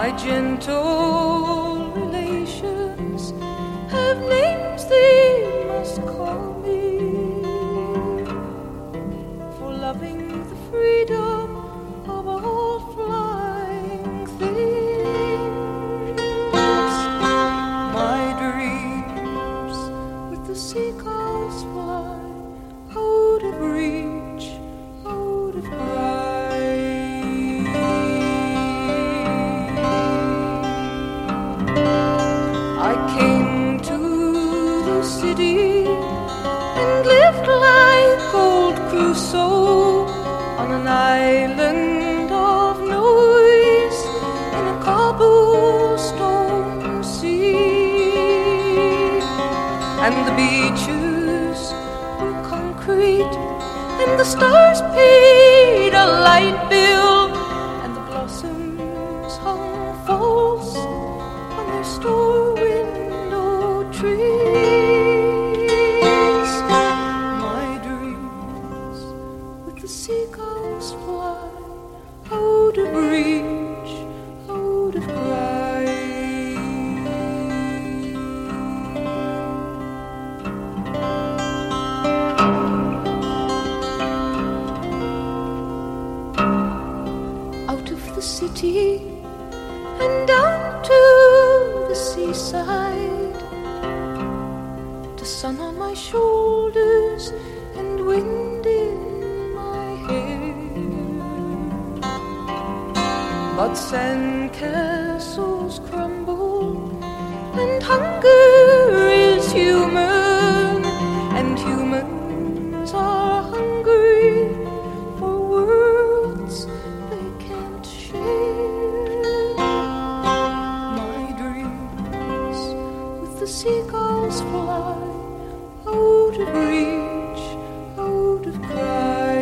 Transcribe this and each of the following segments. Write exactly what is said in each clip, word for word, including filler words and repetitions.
My gentle relations have names they must call me for loving the freedom of all flying things. My dreams with the seagulls fly out of reach, out of cry. I came to the city and lived like old Crusoe on an island of noise in a cobblestone sea. And the beaches were concrete and the stars paid a light bill, and the blossoms hung false on their store window trees. My dreams with the seagulls fly out of reach, out of cry. Out of the city and down to the seaside, the sun on my shoulders and wind in my hair. But sandcastles crumble and hunger is human, and humans are hungry for worlds they can't share. My dreams with the seagulls fly out of reach, out of cry.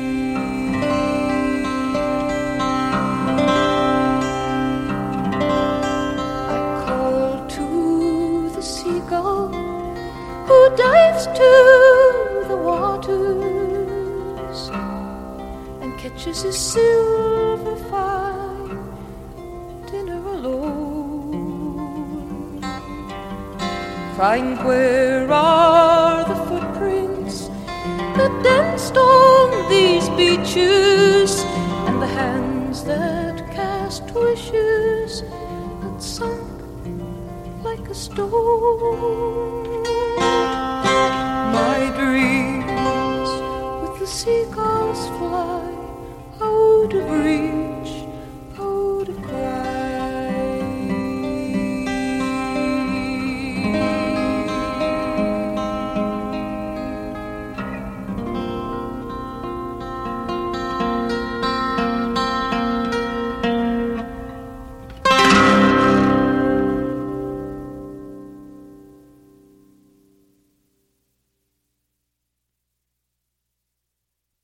I call to the seagull who dives to the waters and catches his silver fine dinner alone, crying, where are the footprints that danced on these beaches, and the hands that cast wishes that sunk like a stone? My dreams with the seagulls fly out of reach,